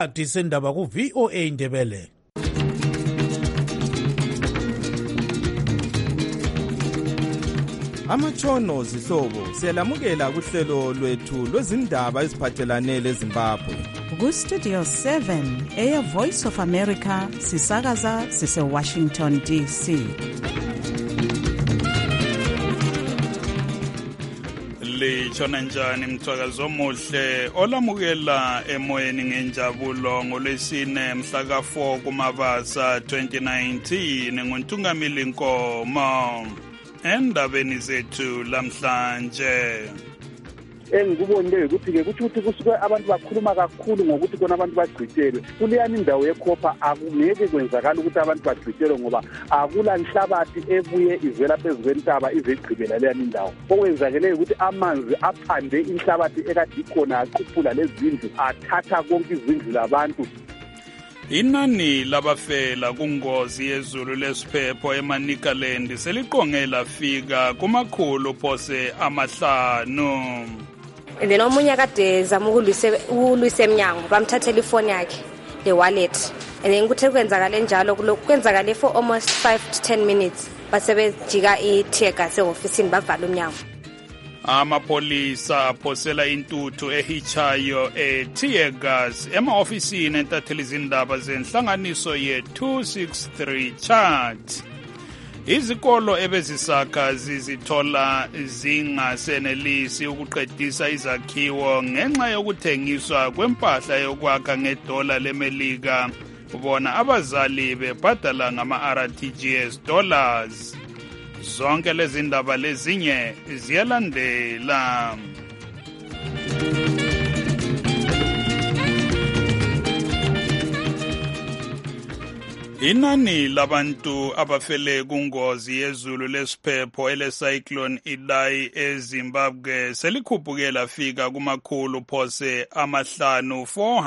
Sendaba ku VOA Ndebele. Amatshono zihlobo siyalamukela kuhlelo lwethu lwezindaba eziphathelane leZimbabwe. Ku Studio 7 Air Voice of America sisakaza sise Washington DC. Litshona njani mthwakazi omuhle olamukela emoyeni ngenjabulo ngolwesine mhla ka4 kuMabasa 2019 nguntungamili Nkomo. Endabeni zethu lamhlanje engikubonile ukuthi-ke kuthi kusuke abantu bakhuluma kakhulu ngokuthi kona abantu bagcitshelwe kuleyani indawo yekhopha akungeke kwenzakala ukuthi abantu bagcitshelwe ngoba akula nhlabathi ebuye ivela phezu kwentaba izegqibela leyani indawo okwenzakeleyo ukuthi amanzi aphande inhlabathi ekade ikhona aquphula lezindlu athatha konke izindlu labantu. Inani labafela kungozi yezulu lesiphepho eManicaland seliqonge lafika kumakhulu phose amahlanu. Then omunye kade zama ukulwisa eminyango bamthathela ifoni yakhe le wallet and then kuthe kwenzakala njalo kwenzakala for almost 5 to 10 minutes basebejika i-tear gas e-ofisini bavala umnyango. Amapolisa aphosela intuthu ehichayo e-tear gas ema-ofisini entatheli izindaba zenhlanganiso ye-263 chart. Izikolo ebezisakha zizithola zingasenelisi ukuqedisa izakhiwo ngenxa yokuthengiswa kwempahla yokwakha ngedola lemelika. Bona abazali bebhadala ngama-RTGS dollars. Zonke lezi ndaba lezinye ziyalandela. Inani labantu abafele kungozi yezulu lesiphepho ele-cyclone Idai eZimbabwe selikhuphukela lafika kumakhulu phose amahlanu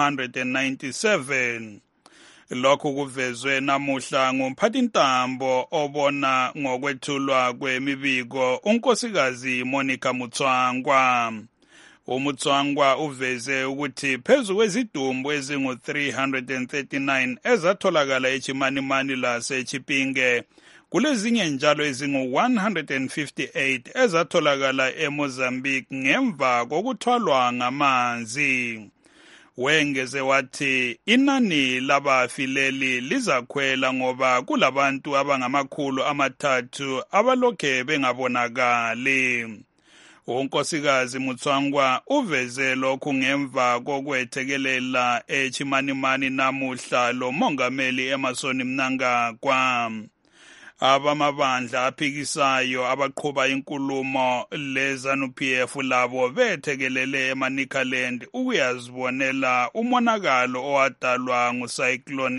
497. Lokhu kuvezwe namuhla ngumphathintambo obona ngokwethulwa kwemibiko unkosikazi Monica Mutswangwa. uMutswangwa uveze ukuthi phezu kwezidumbu ezingu-339 ezatholakala eChimanimani laseChipinge kulezinye njalo ezingu-158 ezatholakala eMozambique ngemva kokuthwalwa ngamanzi. Wengeze wathi inani labafileli lizakhwela ngoba kulabantu abangamakhulu amathathu abalokhe bengabonakali. Unkosikazi Mutswangwa uveze lokhu ngemva kokwethekelela eChimanimani namuhla lo mongameli Emmerson Mnangagwa. Abamabandla aphikisayo abaqhuba inkulumo leZANU-PF labo bethekelele eManicaland ukuyazibonela umonakalo owadalwa ngucyclone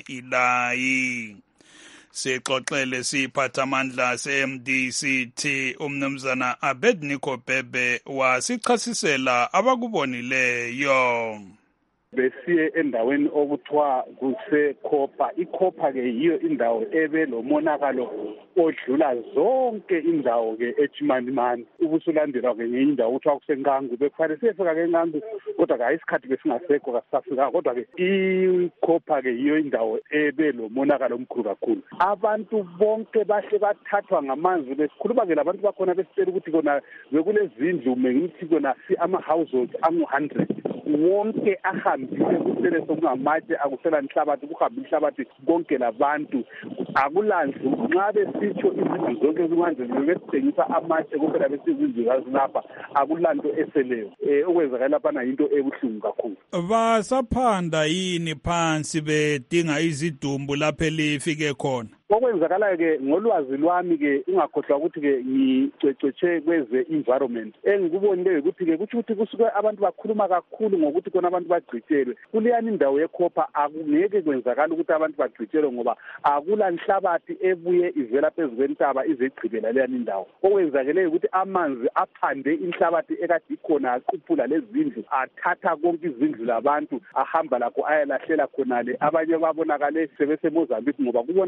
Idai. Sixoxele siphathamandla se-MDCT umnumzana Abednego Bhebe wasichasisela abakubonileyo. Besiye endaweni okuthiwa kusekhopha. Ikhopha-ke yiyo indawo ebe lomonakalo odlula zonke indawo-ke eChimanimani. Ubusulandelwa-ke ngenye indawo okuthiwa kuseNkangu. Bekufanele siyefika-ke eNkangu kodwa-ke isikhathi besingasekho kasisafika kodwa-ke ikhopha-ke yiyo indawo ebe lomonakalo omkhulu kakhulu. Abantu bonke bahle bathathwa ngamanzi. Besikhuluma-ke labantu bakhona besitshela ukuthi kona bekulezindlu mengithi kona ama-households angu-100 wonke ahambile kusele sokungamatshe akusela inhlabathi kuhamba inhlabathi konke labantu akulandlu nxa besitsho izindlu zonke kumanje besithengisa amatshe kuphela besizindlu zazilapha akulanto eseleyo okwenzakala lapha yinto ebuhlungu kakhulu. Basaphanda yini phansi bedinga izidumbu lapho elifike khona? Okwenzakala-ke ngolwazi lwami-ke ungakhohlwa ukuthi-ke ngicwecwetshe kweze environment engikubonileyo ukuthi-ke kuthi kusuke abantu bakhuluma kakhulu ngokuthi kona abantu bagcitshelwe kuleyani indawo yekhopha akungeke kwenzakala ukuthi abantu bagcitshelwe ngoba akula nhlabathi ebuye ivela phezu kwentaba izegqibela leyani indawo okwenzakeleyo ukuthi amanzi aphande inhlabathi ekade ikhona aquphula lezindlu athatha konke izindlu labantu ahamba lakho ayalahlela khonale abanye babonakale sebeseMozambique ngoba kubonakale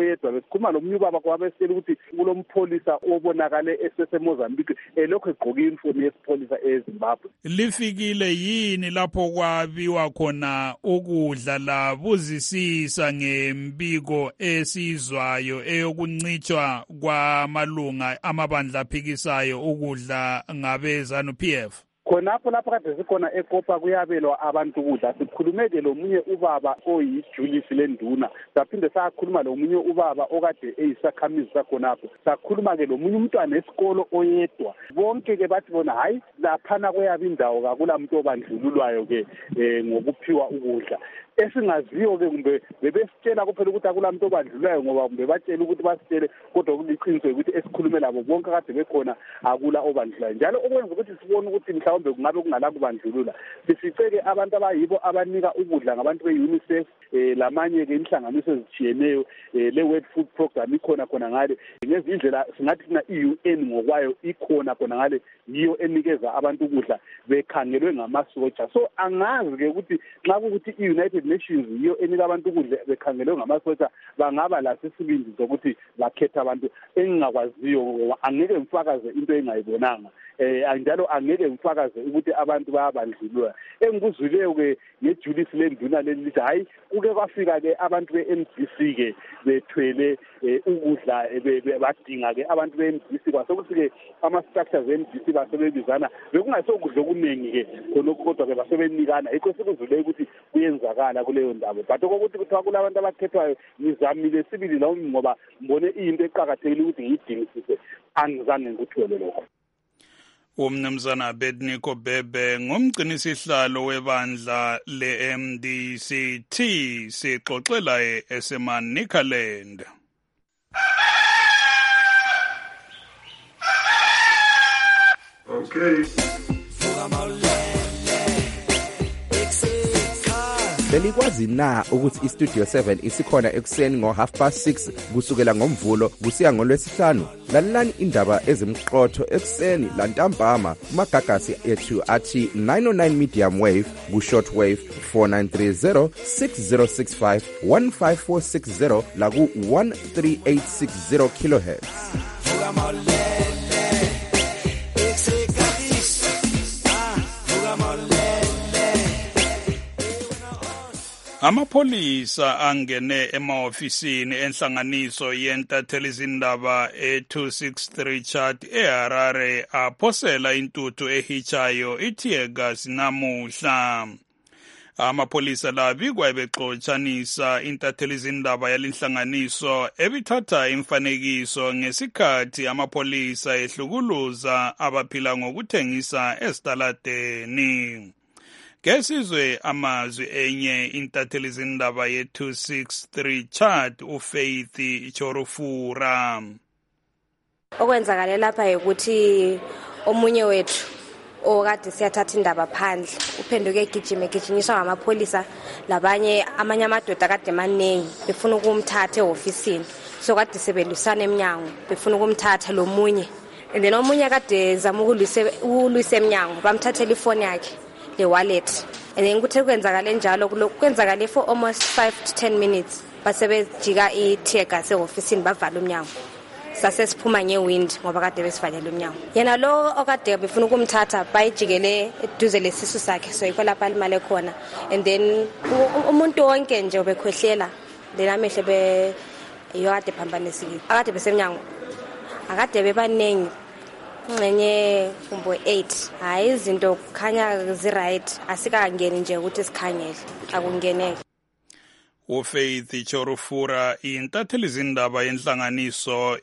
oyedwa besikhuluma lomunye ubaba kwabesela ukuthi kulompholisa obonakale eseseMozambique elokho egqoke uniform yesipholisa eZimbabwe. Lifikile yini lapho kwabiwa khona ukudla labuzisisa ngempiko esizwayo eyokuncitshwa kwamalunga amabandla aphikisayo ukudla ngabe ZANU-PF? Khonapho lapho kade sikhona eKopa kuyabelwa abantu ukudla. Sikhulumeke lomunye ubaba oyiJulius Lenduna, saphinde sakhuluma lomunye ubaba okade eyisakhamizi sakhonapho, sakhuluma-ke lomunye umntwana esikolo oyedwa. Bonke-ke bathi bona hayi laphana kweyaba indawo kakula muntu obandlululwayo-ke ngokuphiwa ukudla. Esingaziyo-ke kumbe bebesitshela kuphela ukuthi akula muntu obandlulayo ngoba kumbe batshela ukuthi basitshele kodwa kuliqiniso ukuthi esikhulume labo bonke kade bekhona akula obandlulayo. Njalo okwenza ukuthi sibone ukuthi mhlawumbe kungabe kungala kubandlulula, sifice-ke abantu abayibo abanika ukudla ngabantu be-UNICEF lamanye-ke inhlanganiso ezitshiyeneyo le-World Food Program ikhona khona ngale. Ngezindlela singathi thina i-UN ngokwayo ikhona khona ngale, yiyo enikeza abantu ukudla bekhangelwe ngamasotsha. So angazi-ke ukuthi nxa kukuthi i-United Nations yiyo enika abantu ukudla bekhangelwe ngamasotsha bangaba laso isibindi sokuthi bakhetha abantu. Engingakwaziyo ngoba angeke ngifakaze into engayibonanga, njalo angeke ngifakaze ukuthi abantu bayabandlulula. Engikuzwileyo-ke ngeJulius Lenduna leli lithi hayi kuke kwafika-ke abantu be-MDC-ke bethwele ukudla badinga-ke abantu be-MDC kwasekuthi-ke ama-structures e-MDC basebebizana bekungasokudla okuningi-ke khonokho kodwa-ke basebenikana. Yikho sikuzwileyo ukuthi kuyenzakala kuleyo ndaba, but okokuthi kuthiwa kulabantu abakhethwayo ngizamile sibili nami ngoba ngibone into eqakathekile ukuthi ngiyidingisise, angizange ngikuthole lokho. Umnumzana Abednego Bhebe ngumgcinisihlalo webandla le-MDCT, sixoxela eseManicaland. Okay. Belikwazi na ukuthi iStudio 7 isikhona ekuseni ngo6:30 kusukela ngomvulo kusiya ngolwesihlanu? Lalelani indaba ezimqotho ekuseni lantambama kumagagasi ethu athi 909 medium wave ku-short wave 4930 6065 15460 la ku-13860 kilohertz. Amapholisa angene emaofisini enhlanganiso yentatheli-zindaba e263 Chart eHarare aphosela intuthu ehichayo iteargas namuhla. Amapholisa labikwa ebexotshanisa intatheli-zindaba yalinhlanganiso ebithatha imfanekiso ngesikhathi amapholisa ehlukuluza abaphila ngokuthengisa esitaladeni. Kesizwe amazwi enye intatheli-zindaba ye263 Chart uFaith Chorufura. Okwenzakale lapha ukuthi omunye wethu okade siyathatha indaba phandle uphenduke egijinyiswa ngamapholisa labanye amanye amadoda kade maningi befuna ukumthatha eofisini, so kade sebelusana eminyango befuna ukumthatha lo munye, and then omunye kade zama ukulwisa eminyango bamthathela ifoni yakhe le wallet, and then kuthe kwenzakale njalo kwenzakale for almost 5 to 10 minutes basebejika iteargas eofisini bavala umnyango. Sase siphuma ngewind ngoba kade besivalele umnyango. Yena lo okade befuna ukumthatha bayijikele eduze lesisu sakhe, so yikho lapha alimale khona, and then umuntu wonke nje obekhwehlela lena mehle yokade phambanisile akade besemnyango akade bebaningi ngenye kumbo 8. Hayi izinto kukhanya zi-right, asikangeni nje ukuthi sikhangele akungeneke. uFaith Chorufura intatheli-zindaba yenhlanganiso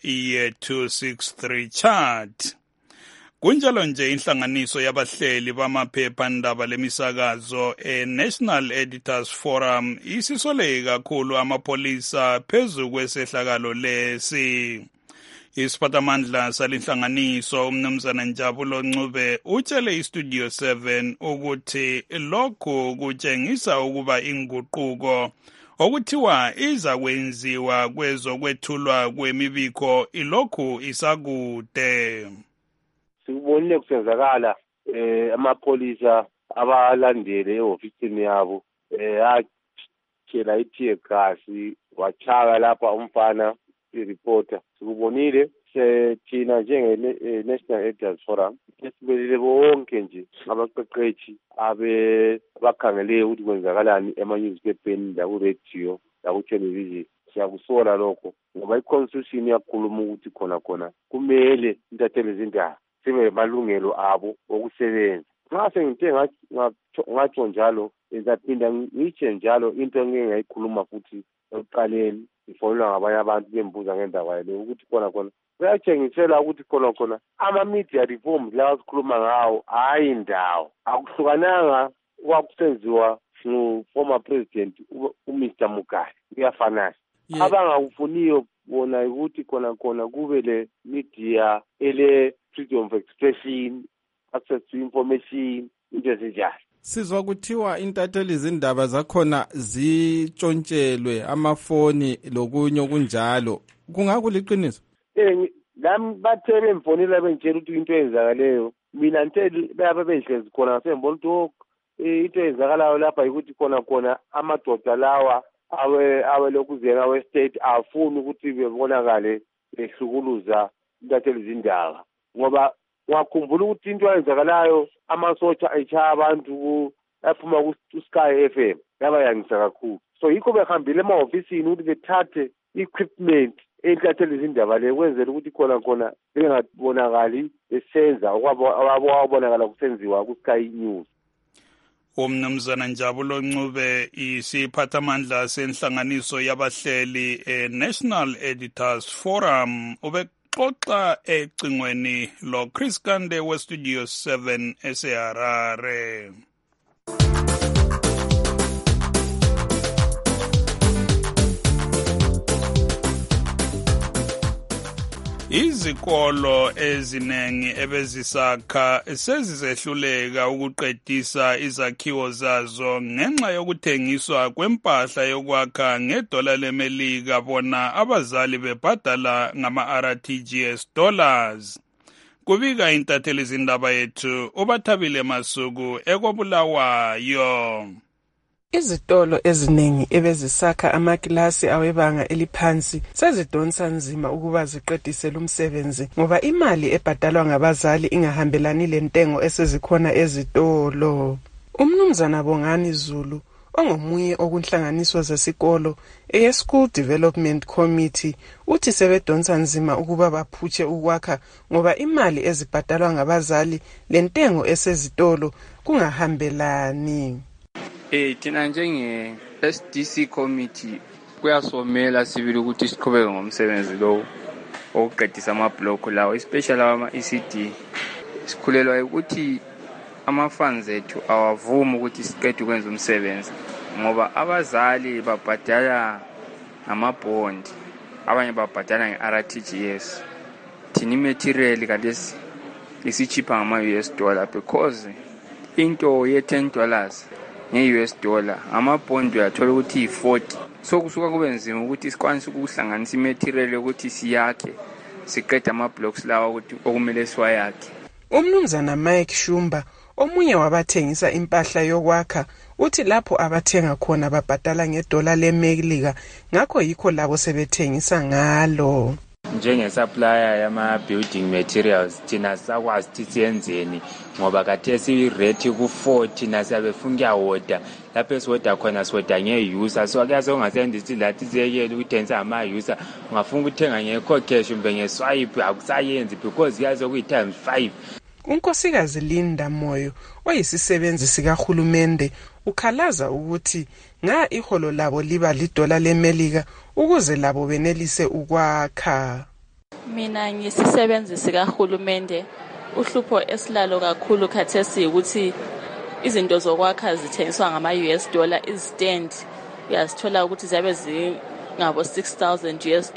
iye263 Chart. Kunjalo nje inhlanganiso yabahleli bamaphephandaba lemisakazo eNational Editors Forum isisole kakhulu amapholisa phezu kwesehlakalo lesi. Isiphathamandla salinhlanganiso umnumzana Njabulo Ncube utshele iStudio 7 ukuthi lokhu kutshengisa ukuba inguquko okuthiwa iza kwenziwa kwezokwethulwa kwemibiko ilokhu isakude. Sikubonile kusenzakala amapholisa abalandele eofisini yabo wakhela itear gas wachaka lapha umfana ireporter. Sikubonile thina njenge-National Elders Forum sesibelele bonke nje abaqeqeshi abakhangele ukuthi kwenzakalani ema-newspapers laku-radio laku-television. Siyakusola lokho ngoba i-constitution yakhuluma ukuthi khona kumele intatheli zindaba sibe malungelo abo okusebenza. Nxa sengithe ngatsho njalo ngizaphinda ngitshe njalo into engeke ngayikhuluma futhi ekuqaleni ifonelwa ngabanye abantu bembuza ngendaba yaleyo ukuthi khona kuyatshengisela ukuthi khona ama-media reforms lawa sikhuluma ngawo hayi indawo akuhlukananga kwakusenziwa ngu-former president uMr Mugabe kuyafanana. Abangakufuniyo bona ukuthi khona kube le media ele freedom of expression, access to information, into ezinjalo. Sizwa kuthiwa intatheli zindaba zakhona zitshontshelwe amafoni lokunye okunjalo. Kungakuliqiniso? Lami bathe bemfonela bengitshela ukuthi into eyenzakaleyo. Mina nteli bayabe behlezi khona ngasembona ukuthi into eyenzakalayo lapha ukuthi khona amadoda lawa awelokuzena we-state afuni ukuthi bebonakale behlukuluza intatheli zindaba. Ngoba ngakhumbula ukuthi into eyenzakalayo amasotsha ayitshaya abantu aphuma ku-Sky FM yabayangisa kakhulu. So yikho behambile emahofisini ukuthi bethathe equipment entatheli zindaba le kwenzela ukuthi khona bengabonakali besenza okwabonakala kusenziwa ku-Sky News. Umnumzana Njabulo Ncube isiphathamandla senhlanganiso yabahleli National Editors Forum ubexoxa ecingweni lo Chris Kande we Studio 7 eseHarare. Izikolo ezinengi ebezisakha sezizehluleka ukuqedisa izakhiwo zazo ngenxa yokuthengiswa kwempahla yokwakha ngedola lemelika bona abazali bebhadala ngama-RTGS dollars. Kubika intatheli zindaba yethu uBathabile Masuku ekobulawayo. Izitolo eziningi ebezisakha amakilasi awebanga eliphansi sezidonsa nzima ukuba ziqedise lumsebenzi ngoba imali ebhadalwa ngabazali ingahambelani lentengo esezikhona ezitolo. Umnumzana Bongani Zulu ongomunye okunhlanganiso zesikolo e-School Development Committee uthi sebedonsa nzima ukuba baphutshe ukwakha ngoba imali ezibhadalwa ngabazali lentengo esezitolo kungahambelani. Thina njenge SDC committee kuyasomela sibili ukuthi siqhubeke ngomsebenzi lo okuqedisa amabhlokho lawo especially ama-ECD. Sikhulelwa ukuthi ama-funds ethu awavumi ukuthi siqede ukwenza umsebenzi ngoba abazali babhadala ngama-bond, abanye babhadala nge-RTGS. Thina imaterial kanti isichipha ngama-US dollar because into ye-$10 nge-US dollar ama-bond uyathola ukuthi yi-40. So kusuka kube nzima ukuthi sikwanise ukuhlanganisa imaterial yokuthi siyakhe siqede ama-blocks lawa ukuthi okumele siwayakhe. Umnumzana Mike Shumba omunye wabathengisa impahla yokwakha uthi lapho abathenga khona babhadala ngedola lemelika ngakho yikho labo sebethengisa ngalo. Njenge-supplier yama-building materials thina sakwazi ukuthi siyenzeni ngoba khathesi i-rate ku-40 thina siyabefuna ukuyawoda lapho esiwoda khona siwoda nge-user so kuyaze ungasendi ukuthi lathi siyekele ukuthengisa ngama-user ungafuna ukuthenga nge-cash kumbe nge-swipe akusayenzi because kuyaze kuyi-times 5. uNkosikazi Linda Moyo oyisisebenzi sikahulumende ukhalaza ukuthi nga iholo labo liba lidola lemelika ukuze labo benelise ukwakha. Mina ngisisebenzi sikahulumende uhlupho esilalo kakhulu khathesi ukuthi izinto zokwakha zithengiswa ngama-US dollar istand uyazithola ukuthi ziyabe zingabo $6,000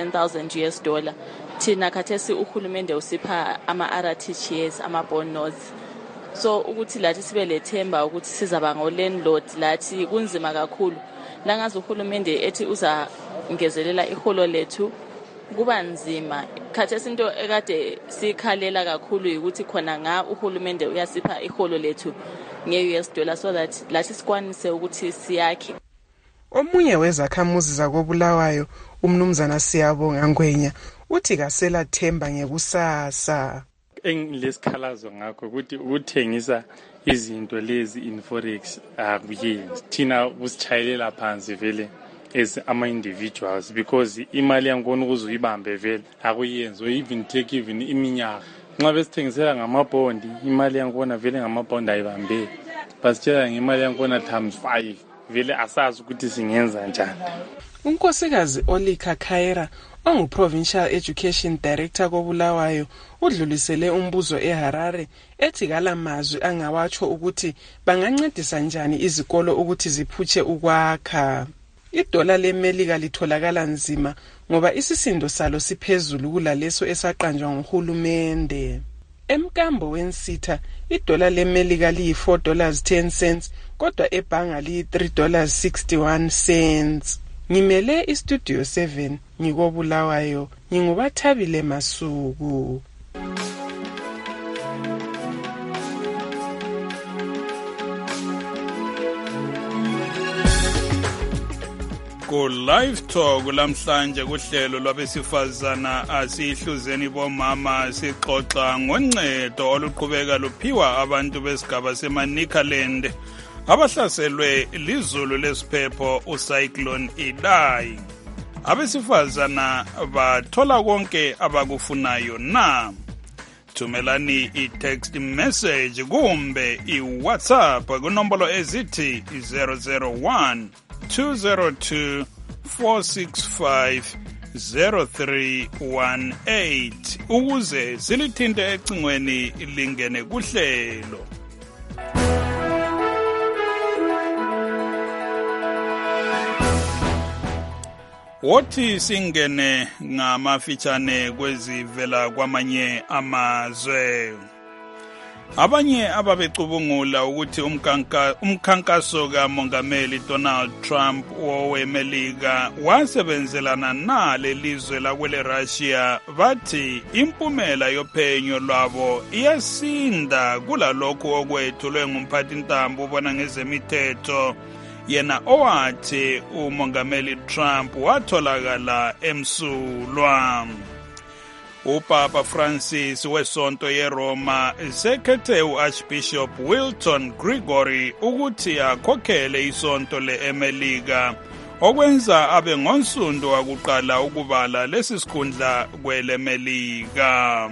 $10,000. Thina khathesi uhulumende usipha ama-RTGS ama-bond notes so ukuthi lathi sibe lethemba ukuthi sizaba ngo-landlord lathi kunzima kakhulu la ngazi uhulumende ethi uza ngezelela iholo lethu kuba nzima. Khathesi into ekade sikhalela kakhulu ukuthi khona nga uhulumende uyasipha iholo lethu nge-US dollar so that lathi sikwanise ukuthi siyakhe. Omunye wezakhamuzi zakobulawayo umnumzana Siyabonga Ngwenya uthi kasela themba ngekusasa. Engilesikhalazo ngakho ukuthi ukuthengisa izinto lezi in forex akuyenzi. Thina kusichayelela phansi vele as ama-individuals because imali yankona ukuze uyibambe vele akuyenzi or even take even iminyaka. Nxa besithengisela ngamabhondi imali yankona vele ngamabhondi ayibambe. Basitshela ngemali yankona times 5 vele asazi ukuthi singenza njani. Unkosikazi Olika Khaira ongu-Provincial Education Director kobulawayo udlulisele umbuzo eHarare ethi kala mazwi angawatsho ukuthi bangancedisa njani izikolo ukuthi ziphutshe ukwakha. Idola leMelika litholakala nzima ngoba isisindo salo siphezulu kulaleso esaqanjwa nguhulumende. Emkambo wensitha idola leMelika liyi$4.10 kodwa ebhanga liyi$3.61. Ngimele istudio 7 ngikobulawayo ngingubathabile Masuku. Ku live talk lamhlanje kuhlelo lwabesifazana asihluzeni bomama sixoxa ngoncedo oluqhubeka luphiwa abantu besigaba seManicaland abahlaselwe lizulu lesiphepho ucyclone Idai. Abesifazana bathola konke abakufunayo na? Thumelani i-text message kumbe i-WhatsApp kunombolo ezithi 001-202-465-0318 ukuze silithinte ecingweni lingene kuhlelo. Wothi singene ngamafitshane kwezivela kwamanye amazwe. Abanye ababecubungula ukuthi umkhankaso kaMongameli Donald Trump wowemelika wasebenzelana nale lizwe lakwele Russia bathi impumela yophenyo lwabo iyasinda kulalokho okwethulwe ngumphathintambo ubona ngezemithetho yena owathi uMongameli Trump watholakala emsulwa. Upapa Francis wesonto yeRoma sekhethe uArchbishop Wilton Gregory ukuthi akhokhele isonto leMelika okwenza abe ngonsundu wakuqala ukubala lesi sikhundla kweleMelika.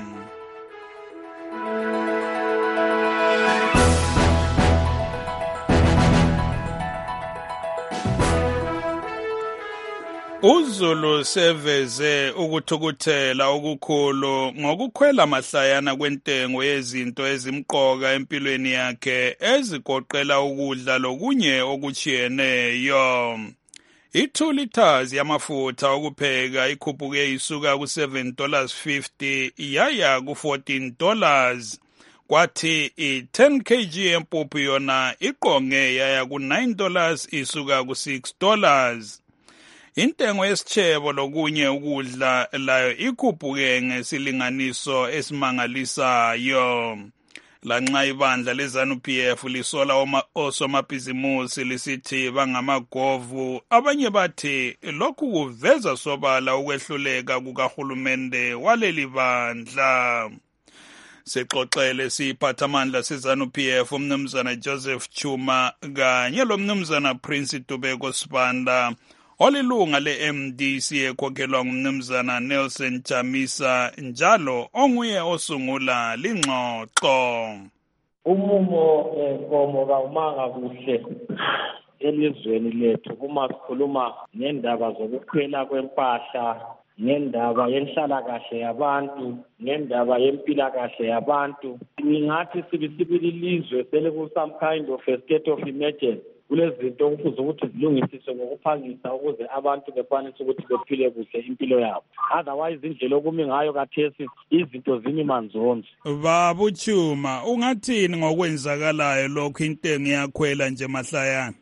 UZulu seveze ukuthukuthela okukhulu ngokukhwela mahlayana kwentengo yezinto ezimqoka empilweni yakhe ezigoqela ukudla lokunye okuchiyeneyo. I2 liters yamafutha okupheka ikhuphuke isuka ku$7.50 yaya ku$14. Kwathi i10 kg yempuphu yona iqonge yaya ku$9 isuka ku$6. Intengo yesichebo lokunye ukudla layo ikhuphuke ngesilinganiso esimangalisayo. Lanxa ibandla leZANU-PF lisola osomabhizimusi lisithi bangamagovu, abanye bathi lokhu kuveza sobala ukwehluleka kukahulumende waleli bandla. Sexoxele siphathamandla seZANU-PF umnumzana Joseph Chuma kanye lomnumzana Prince Tubeko Sibanda olilunga le-MDC ekhokhelwa ngumnumzana Nelson Chamisa njalo onguye osungula lingxoxo. Umumo Nkomo kawumanga kuhle elizweni lethu uma sikhuluma ngendaba zokukhwela kwempahla, ngendaba yenhlalakahle yabantu, ngendaba yempilakahle yabantu. Ngingathi sibili lizwe sele ku some kind of a state of emergency. Kulezinto okufuze ukuthi zilungisiswe ngokuphangisa ukuze abantu bekwanise ukuthi bephile kuhle impilo yabo. Otherwise indlela okumi ngayo kathesi izinto zimi manzonzo. Babu Chuma, ungathini ngokwenzakalayo lokho intengo yakhwela nje mahlayana?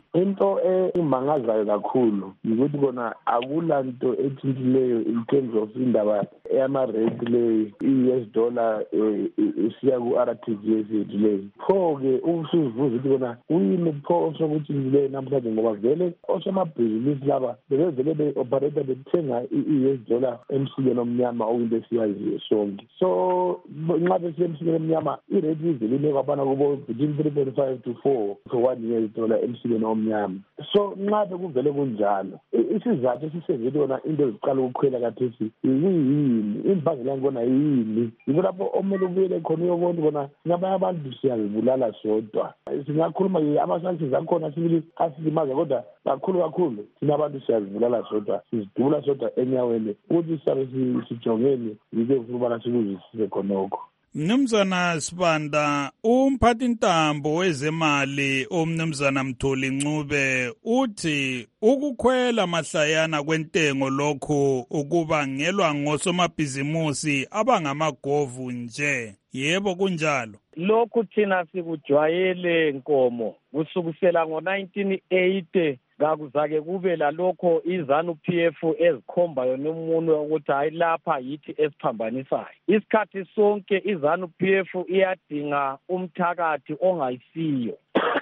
into emangazayo kakhulu ukuthi kona akulanto ethintileyo in terms of indaba eyama-rate leyo i-US dollar isiya ku-RTGS yethu leyo. Pho-ke usuzivuza ukuthi kona kuyini pho osokuthintileyo namhlanje ngoba vele osomabhizinisi laba bevele be-operator bethenga i-US dollar emsikeni omnyama okuyinto esiyaziyo sonke. So nxa besiya emsikeni omnyama irate izilile kwabana kubo between 3.5 to 4 for 1 US dollar emsikeni omnyama. So nxa bekuvele kunjalo isizathu esisevele yona into eziqala ukukhwela kathesi yini imbangela ngona yini yiko lapho omele ubuyele khona uyobona kona ngabanye abantu siyazibulala sodwa singakhuluma ama-sanctions akhona sibili asilimaza kodwa kakhulu thina abantu siyazibulala sodwa sizidubula sodwa enyaweni ukuthi sisabe sijongeni yike ukubana sikuzwisise khonokho. Mnumzana Sibanda, umphathintambo wezemali omnumzana Mtholi Ncube uthi ukukhwela mahlayana kwentengo lokhu ukubangelwa ngosomabhizimusi abangamagovu nje. Yebo kunjalo. Lokhu thina sikujwayele Nkomo kusukisela ngo-1980 kakuzake kube lalokho iZANU-PF ezikhomba yona umuntu ukuthi hayi lapha yithi esiphambanisayo. Isikhathi sonke iZANU-PF iyadinga umthakathi ongayisiyo.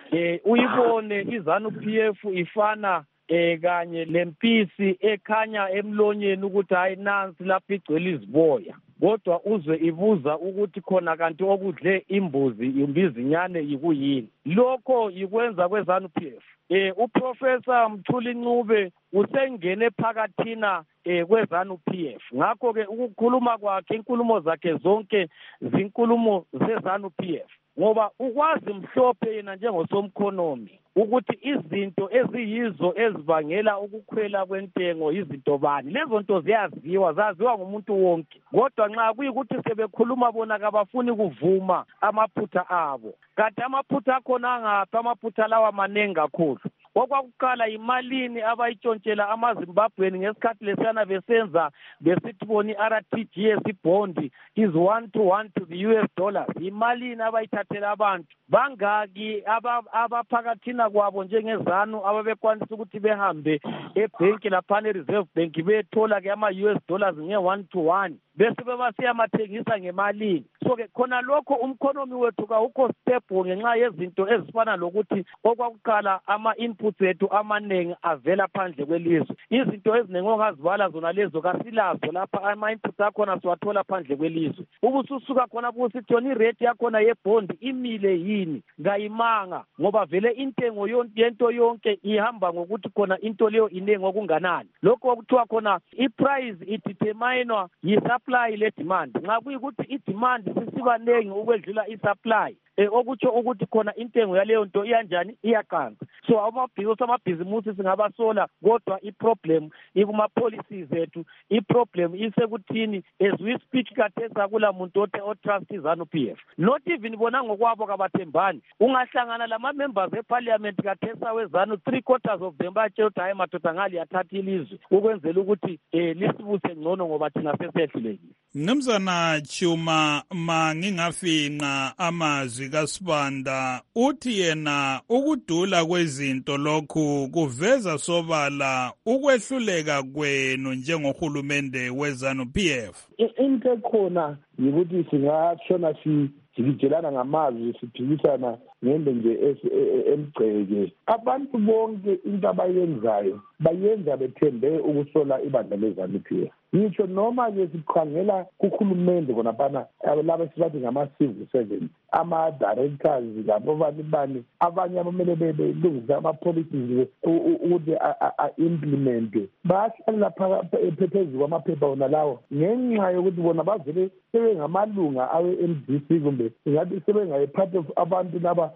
Uyibone iZANU-PF ifana kanye lempisi ekhanya emlonyeni ukuthi hayi nansi lapha igcwele iziboya. Kodwa uzwe ibuza ukuthi khona kanti okudle imbuzi imbizinyane yikuyini. Lokho yikwenza kweZANU-PF. Uprofessor Mtholi Ncube usengene phakathina kweZANU-PF. Ngakho ke ukukhuluma kwakhe inkulumo zakhe zonke zinkulumo zeZANU-PF. Ngoba ukwazi mhlophe yena njengosomkhonomi ukuthi izinto eziyizo ezibangela ukukhwela kwentengo izinto bani. Lezo nto zaziwa ngumuntu wonke. Kodwa nxa kuyikuthi sebekhuluma bona kabafuni kuvuma amaphutha abo. Kanti amaphutha akhona angaphi? Amaphutha lawa manengi kakhulu. Okwakuqala imalini abayitshontshela amaZimbabweni ngesikhathi lesiyana besenza besithi bona i-RTGS bond is 1 to 1 to the US dollars. Imalini abayithathela abantu bangaki abaphakathina kwabo njengezanu ababekwanisa ukuthi behambe ebhenki laphana eReserve Bank bethola ke ama-US dollars nge-1 to 1 bese bebasiyamathengisa ngemalini. So ke khona lokho umkhonomi wethu kawukho stable ngenxa yezinto ezifana lokuthi okwakuqala ama-inputs ethu amanengi avela phandle kwelizwe. Izinto eziningi ongazibala zona lezo kasilazo lapha ama-inputs akhona siwathola phandle kwelizwe. Ubususuka khona busithi yona irate yakhona yebond imile yini ngayimanga ngoba vele intengo yento yonke ihamba ngokuthi khona into leyo inengi okunganani. Lokho okuthiwa khona i-price ideterminwa yi-supply le-demand. Nxa kuyikuthi i-demand sisiba nengi ukwedlula i-supply okutsho ukuthi khona intengo yaleyo nto iyanjani iyaqansa. So amabhizimusi singabasola kodwa i-problem ikuma-policies ethu. I-problem isekuthini as we speak kathesi akula muntu otrust iZANU-PF. Not even bona ngokwabo kabathembani. Ungahlangana lama-members eparliament kathesa wezanu 3/4 of them batshela ukuthi hayi madoda ngali yathatha ilizwe ukwenzela ukuthi lisibuse ngcono ngoba thina sesehlulekile. Mnumzana Chuma mangingafinqa amazwi kaSibanda uthi yena ukudula kwezinto lokhu kuveza sobala ukwehluleka kwenu njengohulumende weZANU-PF. Into ekhona yikuthi singashona sijikelana ngamazwi siphikisana ngende nje emgceke. Abantu bonke into abayenzayo bayenza bethembe ukusola ibandla leZANU-PF. Ngitsho noma-ke sikhangela kuhulumende khonaphana laba sibathi ngama-civil servants, ama-directors labo bani abanye abamele belungisa ama-policies ukuthi a-implemente bayahlalela phezu kwamaphepha wona lawo ngenxa yokuthi bona bavele sebengamalunga awe-MDC kumbe singathi sebengayi-part of abantu laba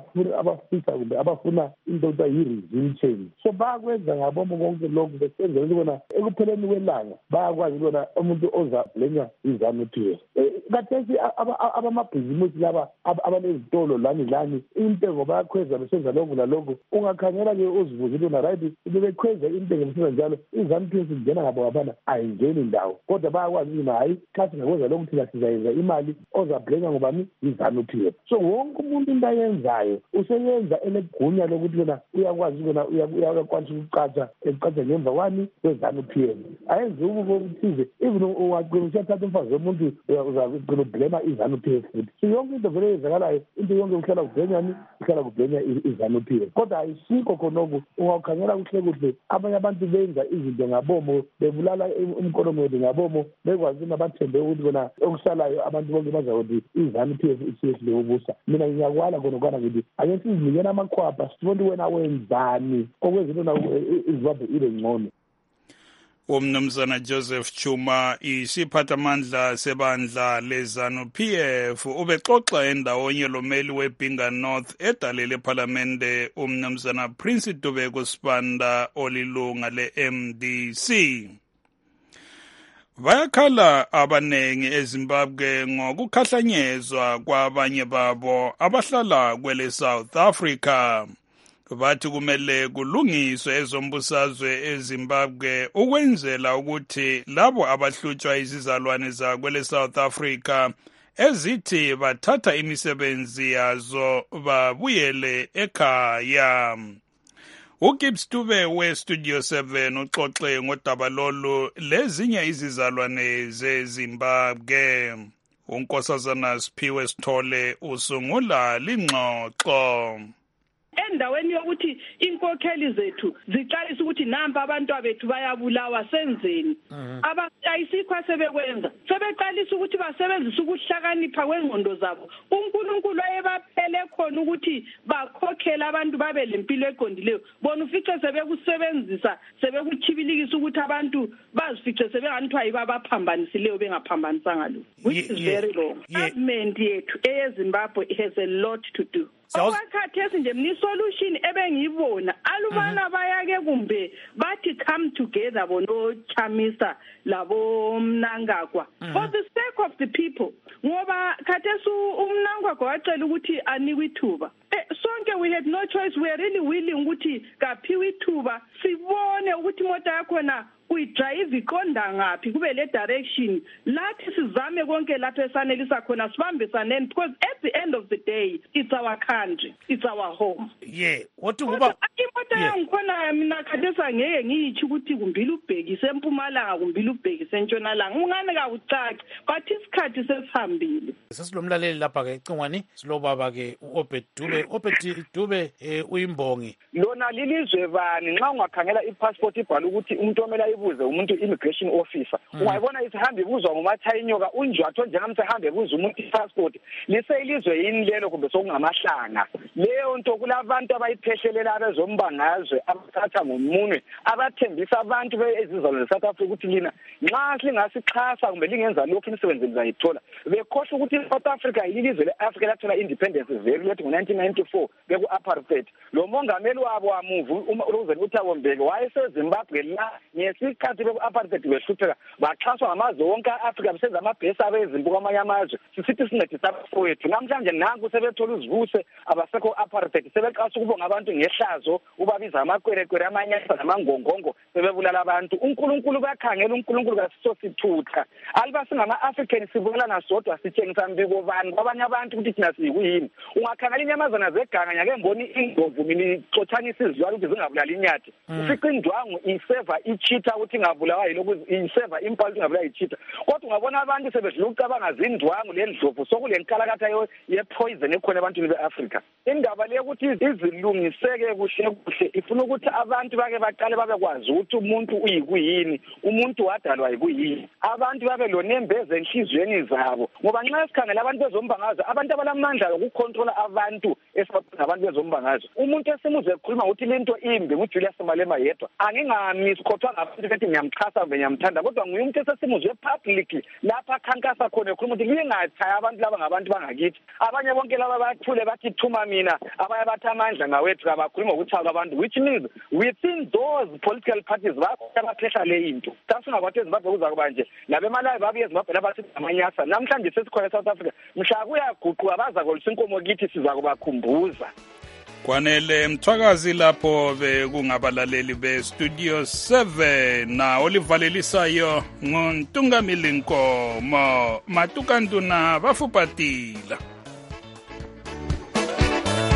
abafisa kumbe abafuna into kuthiwa yi-regime change. So bayakwenza ngabomo konke lokhu besenzela ukuthi bona ekupheleni kwelanga bayakwazi ukubona umuntu ozablenywa iZANU-PF. Kathesi abamabhizimusi laba abanezitolo lani intengo bayakhweza besenza lokhu lalokhu. Ungakhangela-ke uzibuze ukuthi right bebekhweza intengo besenza njalo iZANU-PF ingena ngabo ngaphana ayingeni ndawo kodwa bayakwazi ukuthi hayi xa singakwenza lokhu thina sizayenza imali ozablenywa ngobani iZANU-PF. So wonke umuntu into ayenza ayenzayo useyenza elegunya lokuthi wena uyakwazi wena uyakwanisa ukuqatha ngemva kwani kweZANU-PF ayenze ukuthize even ungagcina usiyathatha umfazi womuntu uzagcina ublema iZANU-PF futhi so yonke into vele yenzakalayo into yonke kuhlala kubhenyani kuhlala kubhenya iZANU-PF kodwa ayisikho khonoko ungawukhangela kuhle abanye abantu benza izinto ngabomo bebulala umkolomo wethu ngabomo bekwazi nabathembe ukuthi bona okusalayo abantu bonke bazakuthi iZANU-PF isiyehlile ubusa mina ngiyakwala khonokwana ngithi ake sizinikele amakhwapha sibone wena wenzani okwezinto na iZimbabwe ibe ngcono. Umnumzana Joseph Chuma isiphathamandla sebandla leZANU-PF ubexoxa endawonye lomeli weBinga North edalele ePhalamende umnumzana Prince Dube Sibanda olilunga le-MDC. Bayakhala abanengi eZimbabwe ngokukhahlanyezwa kwabanye babo abahlala kwele South Africa. Bathi kumele kulungiswe ezombusazwe eZimbabwe ukwenzela ukuthi labo abahlutshwa izizalwane zakwele South Africa ezithi bathatha imisebenzi yazo babuyele ekhaya. uGibbs Dube weStudio 7 uxoxe ngodaba lolu lezinye izizalwane zeZimbabwe. uNkosazana Siphiwe Sithole usungula lingxoxo. Endaweni yokuthi inkokheli zethu ziqalisa ukuthi namba abantwabethu bayabulawa senzeni abayisikho sebekwenza sebeqalisa ukuthi basebenzise ukuhlakanipha kwengqondo zabo uNkulunkulu ayebaphele khona ukuthi bakhokhela abantu babe lempilo eqondileyo bona ufice sebekusebenzisa sebekuchibilikisa ukuthi abantu bazifice sebenganithwa yibabaphambanisileyo bengaphambanisanga lo which is very wrong. Government yethu eyeZimbabwe has a lot to do. Okakhathesi nje mnisolution ebengiyibona alubana bayake kumbe bathi come together bono Chamisa labo Mnangagwa for the sake of the people ngoba khathesi uMnangagwa wacela ukuthi anikwe ithuba sonke we had no choice we are really willing ukuthi kaphiwe ithuba sibone ukuthi imoto yakho na uyidrive iqonda ngapi kube le direction lathi sizame konke lapho esanelisa khona sibambisaneni because at the end of the day it's our country it's our home wathi kuba imoto yangikhona mina khathesa ngeke ngiyithi ukuthi kumbili ubhekise eMpumalanga kumbili ubhekise eNtshonalanga ungane kawucaki but isikhathi sesihambile sesilomlaleli lapha ke icingwani silobaba ke uObed Dube uyimbongi lona lilizwe bani nxa ungakhangela ipassport ibhala ukuthi umuntu omela ibuze umuntu immigration officer ungayibona isihambe ibuzwa ngumathayinyoka unjwatho njengamse hambe ebuza umuntu ipassport liseyilizwe yini lelo kumbe sokungamahlanga leyo nto kulabantu abayiphehlelele abezombangazwe abathatha ngomunwe abathembisa abantu bezizalwane South Africa ukuthi lina nxa singasixhasa kumbe lingenza lokhu imisebenzi lizayithola bekhohle ukuthi South Africa yilizwe leAfrica lathola independence very late ngo1994 beku apartheid lo mongameli wabo wamuvu uRoosevelt uThabo Mbeki wayeseZimbabwe la ngesikhathi beku apartheid behlupheka baxhaswa ngamazwe wonke eAfrica besenza amabhesi abezimbuko amanye amazwe sisithi sincedisa abafowethu namhlanje nanku sebethola uzivuse abasekho apartheid sebeqasa ukubonga abantu ngehlazo ubabiza amakwerekwere amanyasa namangongongo sebebulala abantu uNkulunkulu bayakhangela uNkulunkulu kasiso sithutha aliba singama African sibulala nasodwa sitshengisa mbiko bani kwabanye abantu ukuthi thina sikuyini ungakhangela inyamazana zeganga nyake ngiboni indlovu mina xothanisa izizwa ukuthi zingabulala inyathi ufica indwangu iseva ichitha ukuthi ingabulawa yilokuthi iseva impala ingabulawa ichitha kodwa ungabona abantu sebedlula ucabanga zindwangu lendlovu sokulenkalakatha yepoison ekhona ebantwini beAfrica indaba le ukuthi izilungiseke kuhle ifuna ukuthi abantu bake baqale babekwazi ukuthi umuntu uyikuyini umuntu wadalwa yikuyini abantu babe lonembeze enhlizweni zabo ngoba nxa sikhangela abantu bezombangazo abantu abalamandla ukucontrola abantu esabantu bezombangazo umuntu esimuze ekhuluma ukuthi lento imbi nguJulius Malema yedwa angingamsikhothwa ngabantu bethi ngiyamchasa kumbe ngiyamthanda kodwa nguye umuntu esesimuzwe publicly lapha akhankasa khona ekhuluma ukuthi lingathaya abantu laba ngabantu bangakithi abanye bonke laba bathule bathi thuma mina abanye bathi amandla ngawethu abakhuluma ngokuthaka abantu which means within those political parties bayaphehla le into sasingabantu eZimbabwe kuzakuba nje labemalayo babuye eZimbabwe labathi amanyasa namhlanje sesikhona South Africa mhla kuyaguquka bazakolisa inkomo kithi sizakubakhumbuza kwanele mthwakazi lapho bekungabalaleli beStudio 7 na olivalelisayo nguntungamili Nkomo Matukantuna bafupatila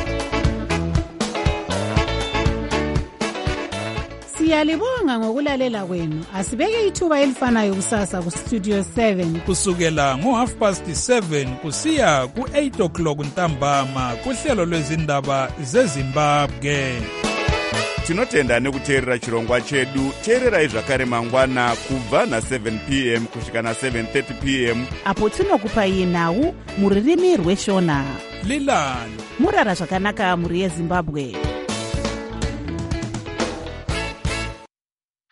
Siyalibonga ngokulalela kwenu. Asibeke ithuba elifanayo kusasa ku Studio 7 kusukela ngo7:30 kusiya ku8 o'clock ntambama kuhlelo lwezindaba zeZimbabwe. Tinotenda nekuteerera chirongwa chedu. Teererai zvakare mangwana kubva na7 p.m. kusvika na7:30 p.m. apo tinokupai nhau muririmi rweshona. Lilani murara zvakanaka muri yeZimbabwe.